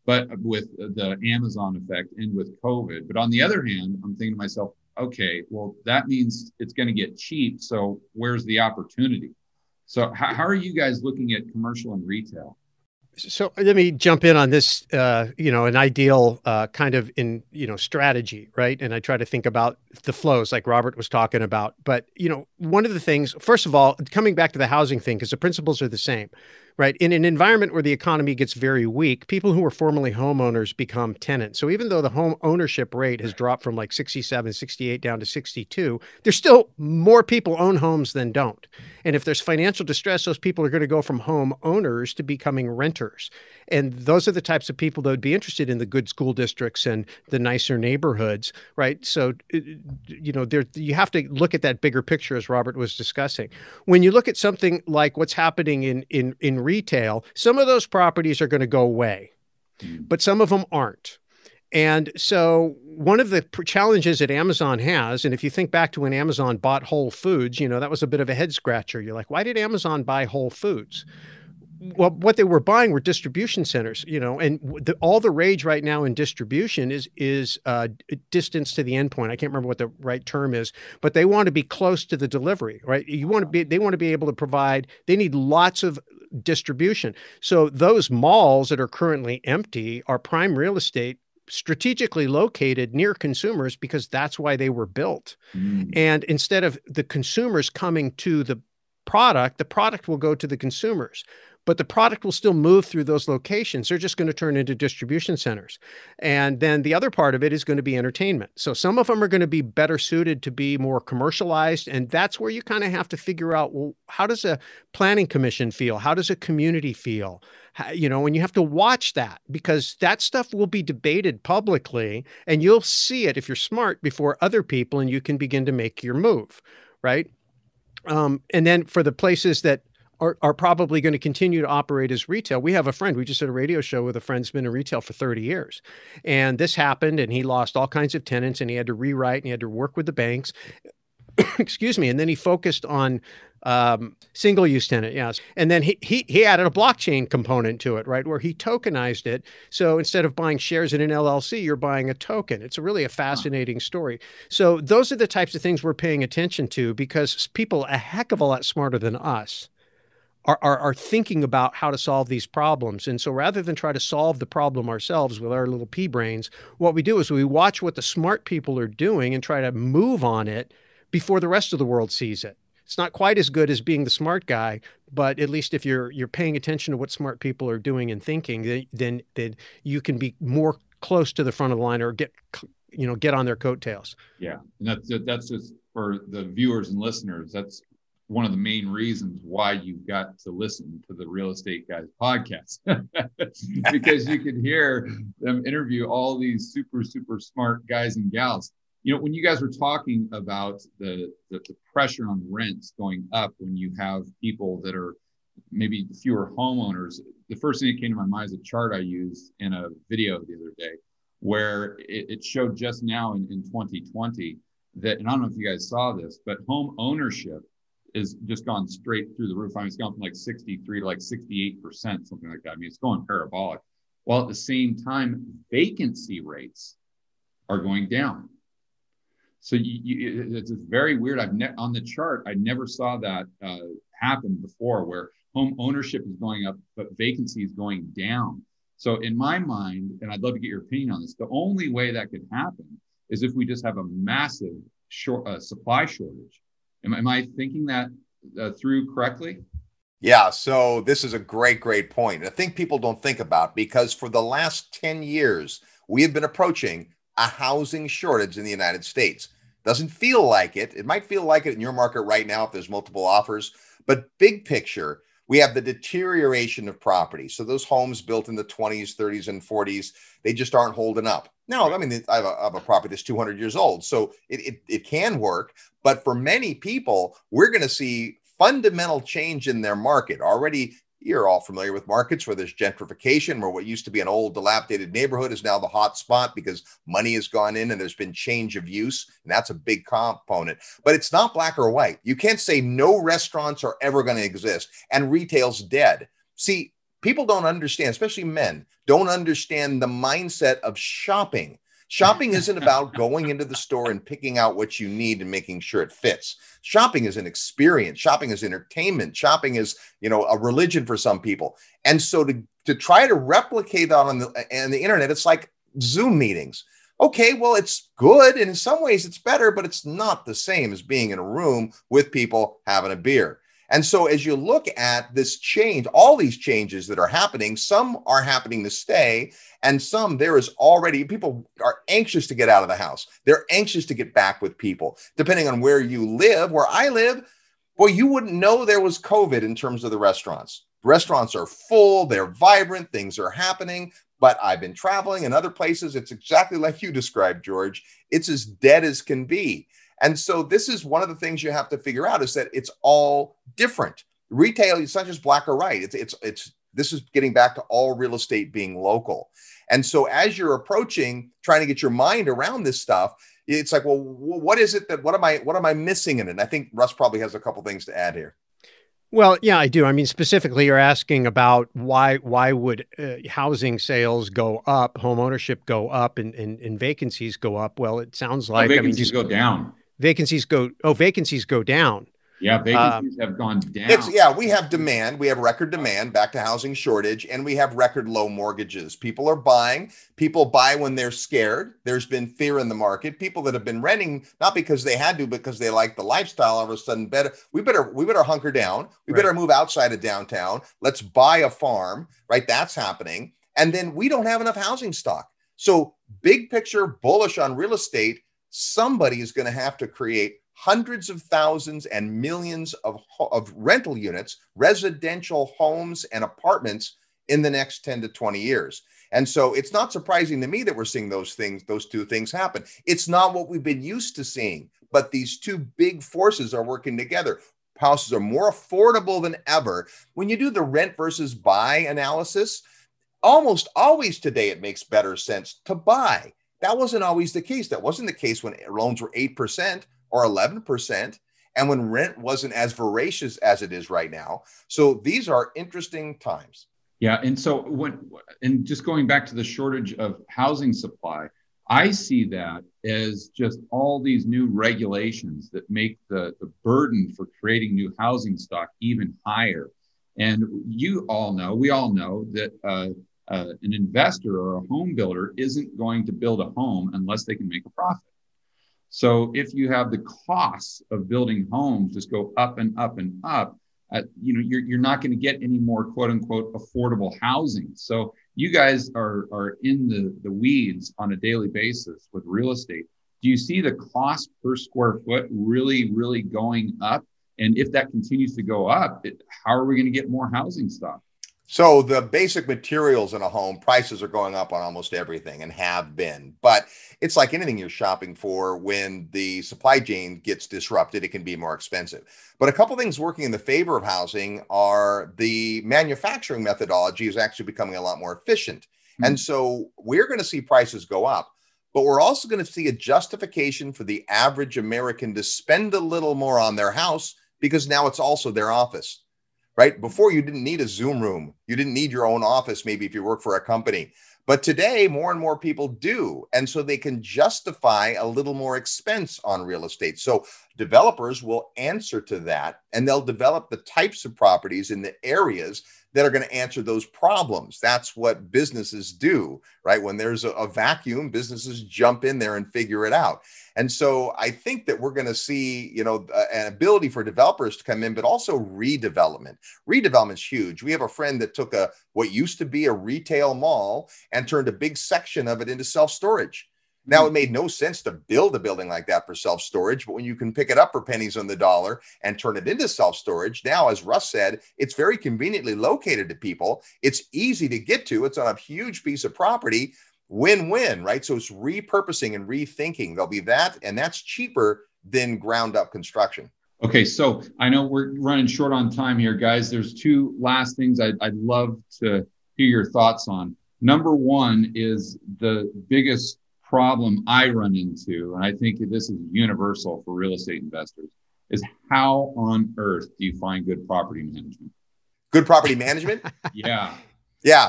but with the Amazon effect and with COVID. But on the other hand, I'm thinking to myself, okay, well, that means it's going to get cheap. So where's the opportunity? So how, how are you guys looking at commercial and retail? So let me jump in on this, uh, you know, an ideal uh, kind of in, you know, strategy, right? And I try to think about the flows like Robert was talking about. But, you know, one of the things, first of all, coming back to the housing thing, because the principles are the same, right? In an environment where the economy gets very weak, people who were formerly homeowners become tenants. So even though the home ownership rate has dropped from like sixty-seven, sixty-eight down to sixty-two, there's still more people own homes than don't. And if there's financial distress, those people are going to go from home owners to becoming renters. And those are the types of people that would be interested in the good school districts and the nicer neighborhoods, right? So, you know, there you have to look at that bigger picture as Robert was discussing. When you look at something like what's happening in in in retail, some of those properties are going to go away, but some of them aren't. And so one of the challenges that Amazon has, and if you think back to when Amazon bought Whole Foods, you know, that was a bit of a head scratcher. You're like, why did Amazon buy Whole Foods? Well, what they were buying were distribution centers, you know, and the, all the rage right now in distribution is is uh, distance to the endpoint. I can't remember what the right term is, but they want to be close to the delivery, right? You want to be, they want to be able to provide, they need lots of distribution. So those malls that are currently empty are prime real estate strategically located near consumers because that's why they were built. Mm. And instead of the consumers coming to the product, the product will go to the consumers. But the product will still move through those locations. They're just going to turn into distribution centers. And then the other part of it is going to be entertainment. So some of them are going to be better suited to be more commercialized. And that's where you kind of have to figure out, well, how does a planning commission feel? How does a community feel? How, you know, and you have to watch that because that stuff will be debated publicly and you'll see it if you're smart before other people and you can begin to make your move, right? Um, and then for the places that Are, are probably going to continue to operate as retail. We have a friend, we just did a radio show with a friend who's been in retail for thirty years. And this happened and he lost all kinds of tenants and he had to rewrite and he had to work with the banks. Excuse me. And then he focused on um, single-use tenant, yes. And then he, he he added a blockchain component to it, right, where he tokenized it. So instead of buying shares in an L L C, you're buying a token. It's a really a fascinating story. So those are the types of things we're paying attention to because people a heck of a lot smarter than us Are, are, are thinking about how to solve these problems. And so rather than try to solve the problem ourselves with our little pea brains, what we do is we watch what the smart people are doing and try to move on it before the rest of the world sees it. It's not quite as good as being the smart guy, but at least if you're you're paying attention to what smart people are doing and thinking, then then you can be more close to the front of the line or get you know get on their coattails. Yeah, and that's that's just for the viewers and listeners. That's one of the main reasons why you've got to listen to the Real Estate Guys podcast, because you can hear them interview all these super, super smart guys and gals. You know, when you guys were talking about the, the, the pressure on rents going up, when you have people that are maybe fewer homeowners, the first thing that came to my mind is a chart I used in a video the other day, where it, it showed just now in, in twenty twenty that, and I don't know if you guys saw this, but home ownership is just gone straight through the roof. I mean, it's gone from like sixty-three to like sixty-eight percent, something like that. I mean, it's going parabolic. While at the same time, vacancy rates are going down. So you, you, it's very weird. I've ne- on the chart, I never saw that uh, happen before, where home ownership is going up, but vacancy is going down. So in my mind, and I'd love to get your opinion on this, the only way that could happen is if we just have a massive short uh, supply shortage. Am, am I thinking that uh, through correctly? Yeah, so this is a great, great point. I think people don't think about, because for the last ten years, we have been approaching a housing shortage in the United States. Doesn't feel like it. It might feel like it in your market right now if there's multiple offers, but big picture, we have the deterioration of property. So those homes built in the twenties, thirties, and forties, they just aren't holding up. Now, I mean, I have a, I have a property that's two hundred years old, so it, it, it can work. But for many people, we're going to see fundamental change in their market. Already, you're all familiar with markets where there's gentrification, where what used to be an old dilapidated neighborhood is now the hot spot because money has gone in and there's been change of use. And that's a big component. But it's not black or white. You can't say no restaurants are ever going to exist and retail's dead. See, People don't understand, especially men, don't understand the mindset of shopping. Shopping isn't about going into the store and picking out what you need and making sure it fits. Shopping is an experience. Shopping is entertainment. Shopping is, you know, a religion for some people. And so to, to try to replicate that on the, on the internet, it's like Zoom meetings. Okay, well, it's good. And in some ways it's better, but it's not the same as being in a room with people having a beer. And so as you look at this change, all these changes that are happening, some are happening to stay, and some there is already, people are anxious to get out of the house. They're anxious to get back with people. Depending on where you live, where I live, boy, you wouldn't know there was COVID in terms of the restaurants. Restaurants are full, they're vibrant, things are happening. But I've been traveling in other places. It's exactly like you described, George. It's as dead as can be. And so this is one of the things you have to figure out, is that it's all different. Retail, it's not just black or white. It's, it's, it's, this is getting back to all real estate being local. And so as you're approaching, trying to get your mind around this stuff, it's like, well, what is it that, what am I, what am I missing in it? And I think Russ probably has a couple things to add here. Well, yeah, I do. I mean, specifically, you're asking about why why would uh, housing sales go up, home ownership go up, and, and, and vacancies go up? Well, it sounds like, oh, vacancies I mean, just go down. Vacancies go, oh, vacancies go down. Yeah, vacancies um, have gone down. It's, yeah, we have demand. We have record demand, back to housing shortage, and we have record low mortgages. People are buying. People buy when they're scared. There's been fear in the market. People that have been renting, not because they had to, because they like the lifestyle, all of a sudden, better, we better, we better hunker down. We right. better move outside of downtown. Let's buy a farm, right? That's happening. And then we don't have enough housing stock. So big picture, bullish on real estate. Somebody is going to have to create hundreds of thousands and millions of, of rental units, residential homes and apartments in the next ten to twenty years. And so it's not surprising to me that we're seeing those things, those two things happen. It's not what we've been used to seeing, but these two big forces are working together. Houses are more affordable than ever. When you do the rent versus buy analysis, almost always today it makes better sense to buy. That wasn't always the case. That wasn't the case when loans were eight percent or eleven percent, and when rent wasn't as voracious as it is right now. So these are interesting times. Yeah. And so when, and just going back to the shortage of housing supply, I see that as just all these new regulations that make the, the burden for creating new housing stock even higher. And you all know, we all know that uh, Uh, an investor or a home builder isn't going to build a home unless they can make a profit. So if you have the costs of building homes just go up and up and up, uh, you know, you're, you're not going to get any more quote unquote affordable housing. So you guys are, are in the, the weeds on a daily basis with real estate. Do you see the cost per square foot really, really going up? And if that continues to go up, it, how are we going to get more housing stock? So the basic materials in a home, prices are going up on almost everything and have been. But it's like anything you're shopping for. When the supply chain gets disrupted, it can be more expensive. But a couple of things working in the favor of housing are the manufacturing methodology is actually becoming a lot more efficient. Mm-hmm. And so we're going to see prices go up. But we're also going to see a justification for the average American to spend a little more on their house, because now it's also their office. Right? Before, you didn't need a Zoom room. You didn't need your own office, maybe if you work for a company. But today, more and more people do. And so they can justify a little more expense on real estate. So developers will answer to that, and they'll develop the types of properties in the areas that are going to answer those problems. That's what businesses do, right? When there's a, a vacuum, businesses jump in there and figure it out. And so I think that we're going to see, you know, an ability for developers to come in, but also redevelopment. Redevelopment's huge. We have a friend that took a what used to be a retail mall and turned a big section of it into self-storage. Now, it made no sense to build a building like that for self-storage, but when you can pick it up for pennies on the dollar and turn it into self-storage, now, as Russ said, it's very conveniently located to people. It's easy to get to. It's on a huge piece of property. Win-win, right? So it's repurposing and rethinking. There'll be that, and that's cheaper than ground-up construction. Okay, so I know we're running short on time here, guys. There's two last things I'd, I'd love to hear your thoughts on. Number one is the biggest problem I run into, and I think this is universal for real estate investors, is how on earth do you find good property management? Good property management? Yeah. Yeah.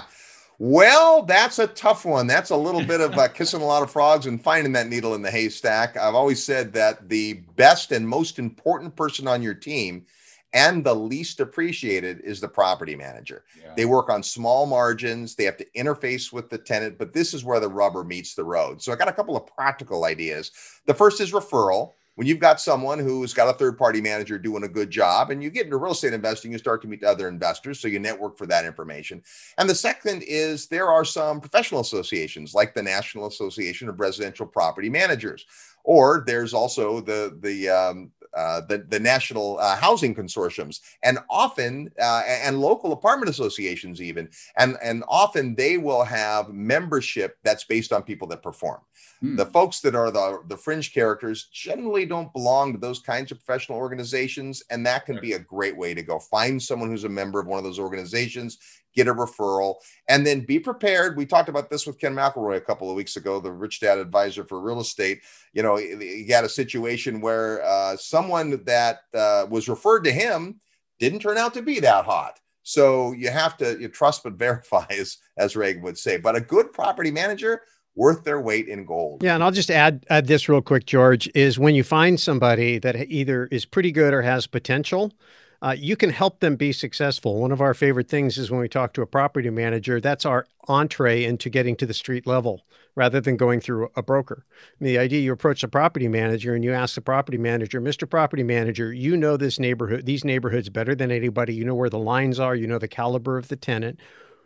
Well, that's a tough one. That's a little bit of uh, kissing a lot of frogs and finding that needle in the haystack. I've always said that the best and most important person on your team and the least appreciated is the property manager. Yeah. They work on small margins. They have to interface with the tenant, but this is where the rubber meets the road. So I got a couple of practical ideas. The first is referral. When you've got someone who's got a third-party manager doing a good job and you get into real estate investing, you start to meet other investors, so you network for that information. And the second is there are some professional associations like the National Association of Residential Property Managers, or there's also the, the, um, uh, the, the National uh, Housing Consortiums, and often, uh, and local apartment associations even, and, and often they will have membership that's based on people that perform. Hmm. The folks that are the, the fringe characters generally don't belong to those kinds of professional organizations, and that can yeah. be a great way to go. Find someone who's a member of one of those organizations, get a referral, and then be prepared. We talked about this with Ken McElroy a couple of weeks ago, the Rich Dad Advisor for Real Estate. You know, he had a situation where uh, someone that uh, was referred to him didn't turn out to be that hot. So you have to you trust but verify, as, as Reagan would say. But a good property manager, worth their weight in gold. Yeah, and I'll just add add this real quick, George, is when you find somebody that either is pretty good or has potential, uh, you can help them be successful. One of our favorite things is when we talk to a property manager, that's our entree into getting to the street level rather than going through a broker. I mean, the idea you approach a property manager and you ask the property manager, Mister Property Manager, you know this neighborhood, these neighborhoods better than anybody. You know where the lines are, you know the caliber of the tenant.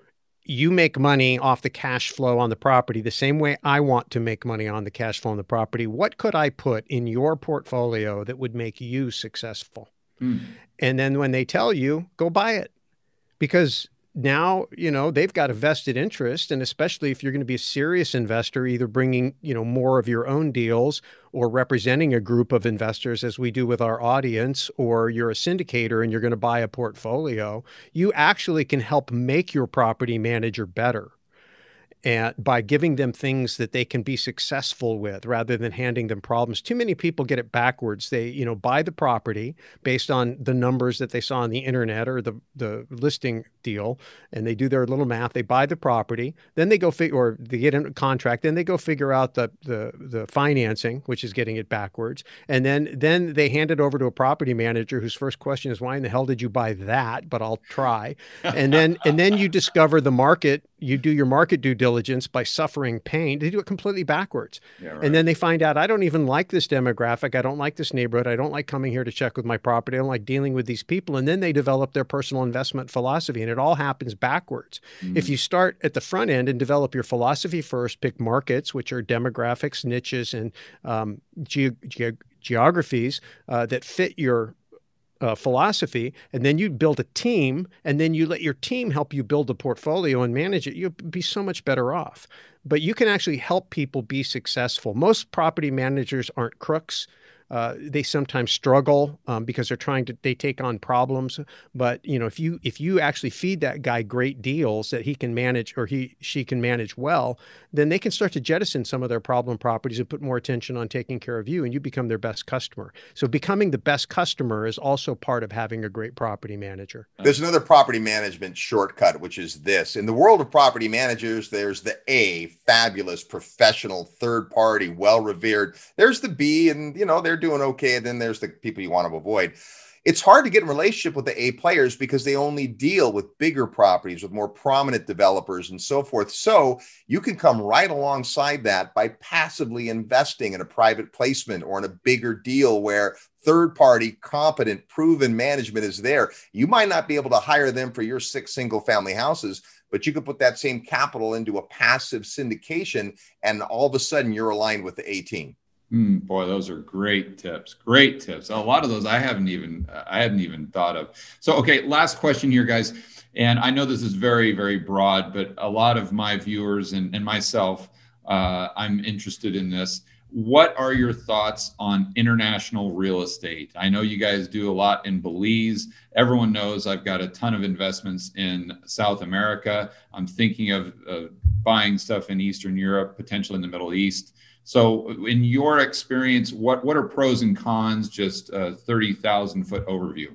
You make money off the cash flow on the property the same way I want to make money on the cash flow on the property. What could I put in your portfolio that would make you successful? Mm. And then when they tell you, go buy it. Because now, you know, they've got a vested interest. And especially if you're going to be a serious investor, either bringing, you know, more of your own deals or representing a group of investors as we do with our audience, or you're a syndicator and you're going to buy a portfolio, you actually can help make your property manager better. And by giving them things that they can be successful with rather than handing them problems. Too many people get it backwards. They, you know, buy the property based on the numbers that they saw on the internet or the, the listing deal, and they do their little math. They buy the property, then they go figure, or they get in a contract, then they go figure out the, the, the financing, which is getting it backwards. And then, then they hand it over to a property manager whose first question is, why in the hell did you buy that? But I'll try. And then, and then you discover the market. You do your market due diligence by suffering pain. They do it completely backwards. Yeah, right. And then they find out, I don't even like this demographic. I don't like this neighborhood. I don't like coming here to check with my property. I don't like dealing with these people. And then they develop their personal investment philosophy, and it all happens backwards. Mm. If you start at the front end and develop your philosophy first, pick markets, which are demographics, niches, and um, ge ge geographies uh, that fit your Uh, philosophy, and then you build a team, and then you let your team help you build a portfolio and manage it, you'll be so much better off. But you can actually help people be successful. Most property managers aren't crooks. Uh, they sometimes struggle um, because they're trying to, they take on problems. But, you know, if you, if you actually feed that guy great deals that he can manage, or he, she can manage well, then they can start to jettison some of their problem properties and put more attention on taking care of you, and you become their best customer. So becoming the best customer is also part of having a great property manager. There's another property management shortcut, which is this. In the world of property managers, there's the A, fabulous, professional, third party, well-revered. There's the B, and, you know, they're doing okay. And then there's the people you want to avoid. It's hard to get in relationship with the A players because they only deal with bigger properties, with more prominent developers and so forth. So you can come right alongside that by passively investing in a private placement or in a bigger deal where third-party, competent, proven management is there. You might not be able to hire them for your six single-family houses, but you could put that same capital into a passive syndication, and all of a sudden you're aligned with the A team. Mm, boy, those are great tips. Great tips. A lot of those I haven't even I hadn't even thought of. So, okay, last question here, guys. And I know this is very, very broad, but a lot of my viewers and, and myself, uh, I'm interested in this. What are your thoughts on international real estate? I know you guys do a lot in Belize. Everyone knows I've got a ton of investments in South America. I'm thinking of uh, buying stuff in Eastern Europe, potentially in the Middle East. So in your experience, what, what are pros and cons, just a thirty thousand foot overview?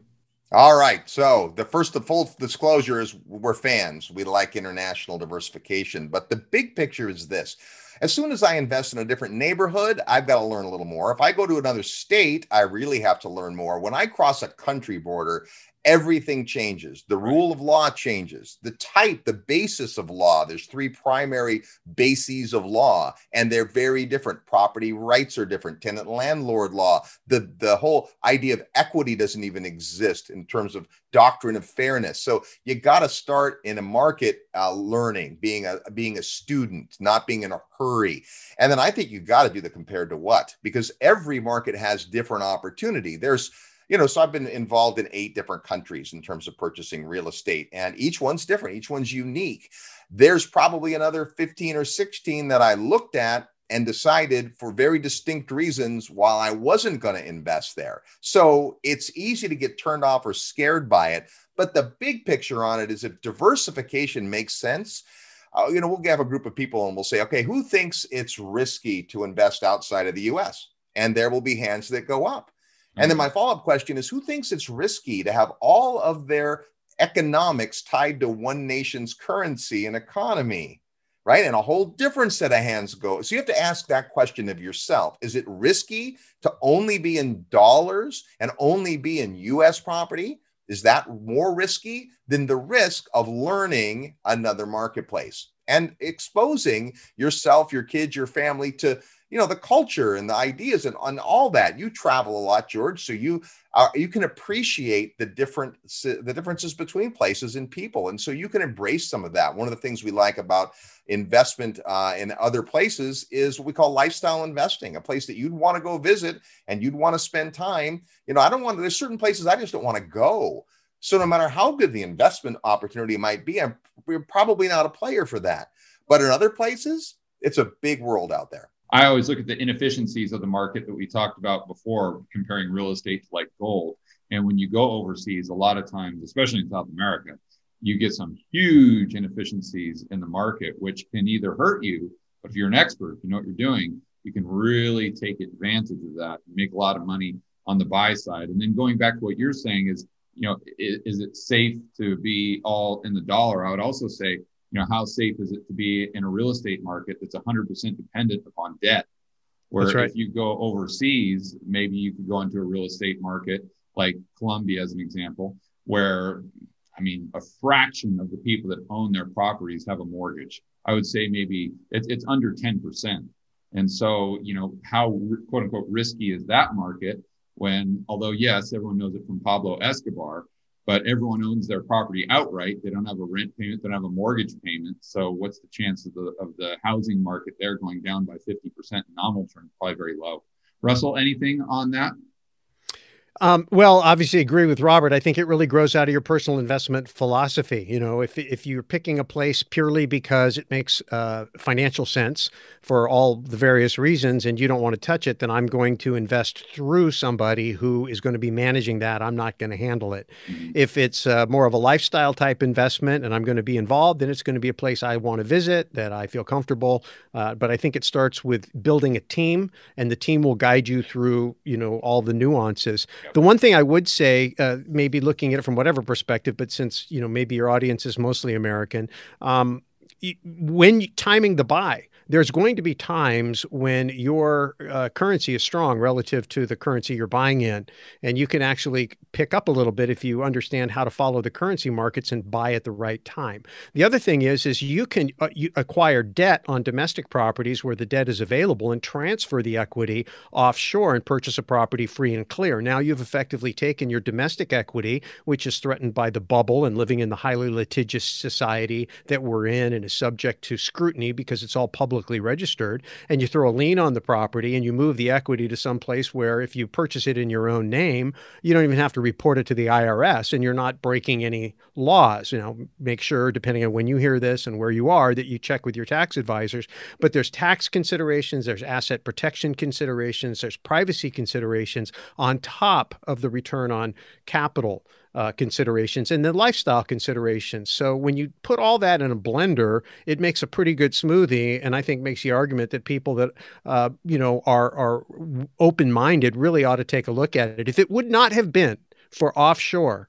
All right. So the first, the full disclosure is we're fans. We like international diversification, but the big picture is this. As soon as I invest in a different neighborhood, I've got to learn a little more. If I go to another state, I really have to learn more. When I cross a country border, everything changes. The rule of law changes. The type, the basis of law. There's three primary bases of law, and they're very different. Property rights are different. Tenant landlord law. The, the whole idea of equity doesn't even exist in terms of doctrine of fairness. So you got to start in a market uh, learning, being a being a student, not being in a hurry. And then I think you got to do the compared to what, because every market has different opportunity. There's You know, so I've been involved in eight different countries in terms of purchasing real estate, and each one's different. Each one's unique. There's probably another fifteen or sixteen that I looked at and decided for very distinct reasons while I wasn't going to invest there. So it's easy to get turned off or scared by it. But the big picture on it is if diversification makes sense, uh, you know, we'll have a group of people and we'll say, okay, who thinks it's risky to invest outside of the U S? And there will be hands that go up. And then my follow-up question is, who thinks it's risky to have all of their economics tied to one nation's currency and economy, right? And a whole different set of hands go. So you have to ask that question of yourself. Is it risky to only be in dollars and only be in U S property? Is that more risky than the risk of learning another marketplace and exposing yourself, your kids, your family to, you know, the culture and the ideas and, and all that? You travel a lot, George, so you are, you can appreciate the different the differences between places and people, and so you can embrace some of that. One of the things we like about investment uh, in other places is what we call lifestyle investing, a place that you'd want to go visit and you'd want to spend time. You know, I don't want to, there's certain places I just don't want to go. So no matter how good the investment opportunity might be, I'm we're probably not a player for that. But in other places, it's a big world out there. I always look at the inefficiencies of the market that we talked about before, comparing real estate to like gold. And when you go overseas, a lot of times, especially in South America, you get some huge inefficiencies in the market, which can either hurt you, but if you're an expert, you know what you're doing, you can really take advantage of that and make a lot of money on the buy side. And then going back to what you're saying is, you know, is, is it safe to be all in the dollar? I would also say, you know, how safe is it to be in a real estate market that's one hundred percent dependent upon debt? Where right. If you go overseas, maybe you could go into a real estate market like Colombia, as an example, where, I mean, a fraction of the people that own their properties have a mortgage. I would say maybe it's, it's under ten percent. And so, you know, how quote unquote risky is that market when, although, yes, everyone knows it from Pablo Escobar, but everyone owns their property outright. They don't have a rent payment. They don't have a mortgage payment. So what's the chance of the of the housing market there going down by fifty percent in nominal terms? Probably very low. Russell, anything on that? Um, well, obviously agree with Robert. I think it really grows out of your personal investment philosophy. You know, if if you're picking a place purely because it makes uh, financial sense for all the various reasons and you don't want to touch it, then I'm going to invest through somebody who is going to be managing that. I'm not going to handle it. Mm-hmm. If it's uh, more of a lifestyle type investment and I'm going to be involved, then it's going to be a place I want to visit that I feel comfortable. Uh, but I think it starts with building a team, and the team will guide you through, you know, all the nuances. The one thing I would say, uh, maybe looking at it from whatever perspective, but since, you know, maybe your audience is mostly American, um, when you, timing the buy, there's going to be times when your uh, currency is strong relative to the currency you're buying in, and you can actually pick up a little bit if you understand how to follow the currency markets and buy at the right time. The other thing is, is you can uh, you acquire debt on domestic properties where the debt is available and transfer the equity offshore and purchase a property free and clear. Now you've effectively taken your domestic equity, which is threatened by the bubble and living in the highly litigious society that we're in and is subject to scrutiny because it's all public registered, and you throw a lien on the property and you move the equity to some place where if you purchase it in your own name, you don't even have to report it to the I R S and you're not breaking any laws. You know, make sure, depending on when you hear this and where you are, that you check with your tax advisors. But there's tax considerations, there's asset protection considerations, there's privacy considerations on top of the return on capital Uh, considerations and the lifestyle considerations. So when you put all that in a blender, it makes a pretty good smoothie, and I think makes the argument that people that uh, you know are are open-minded really ought to take a look at it. If it would not have been for offshore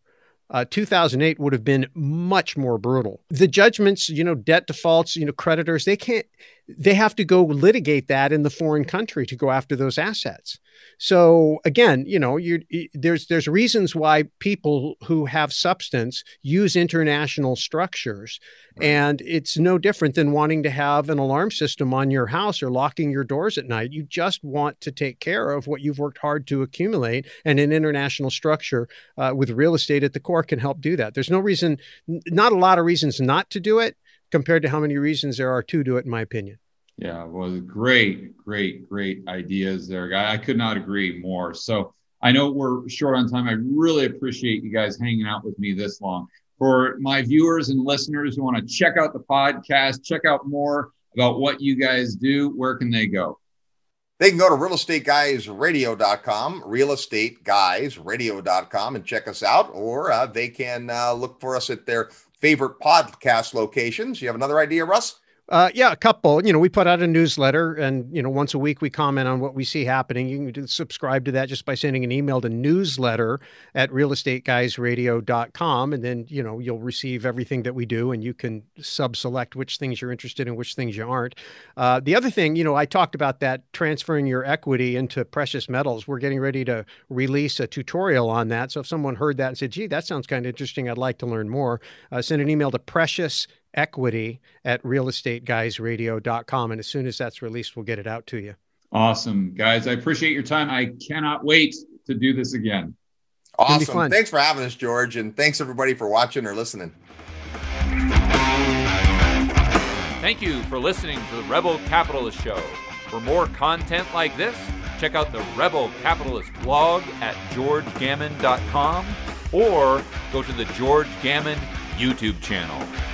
uh, two thousand eight would have been much more brutal. The judgments, you know, debt defaults, you know, creditors, they can't, they have to go litigate that in the foreign country to go after those assets. So again, you know, you there's there's reasons why people who have substance use international structures, right. And it's no different than wanting to have an alarm system on your house or locking your doors at night. You just want to take care of what you've worked hard to accumulate, and an international structure uh, with real estate at the core can help do that. There's no reason, not a lot of reasons not to do it compared to how many reasons there are to do it, in my opinion. Yeah, well, great, great, great ideas there, guy. I could not agree more. So I know we're short on time. I really appreciate you guys hanging out with me this long. For my viewers and listeners who want to check out the podcast, check out more about what you guys do, where can they go? They can go to real estate guys radio dot com, real estate guys radio dot com, and check us out, or uh, they can uh, look for us at their favorite podcast locations. You have another idea, Russ? Uh, yeah, a couple. You know, we put out a newsletter, and, you know, once a week we comment on what we see happening. You can subscribe to that just by sending an email to newsletter at real estate guys radio dot com. And then, you know, you'll receive everything that we do, and you can sub-select which things you're interested in, which things you aren't. Uh, the other thing, you know, I talked about that transferring your equity into precious metals. We're getting ready to release a tutorial on that. So if someone heard that and said, gee, that sounds kind of interesting, I'd like to learn more, uh, send an email to precious equity at real estate guys radio dot com. And as soon as that's released, we'll get it out to you. Awesome, guys. I appreciate your time. I cannot wait to do this again. Awesome. Thanks for having us, George. And thanks everybody for watching or listening. Thank you for listening to the Rebel Capitalist Show. For more content like this, check out the Rebel Capitalist blog at george gammon dot com or go to the George Gammon YouTube channel.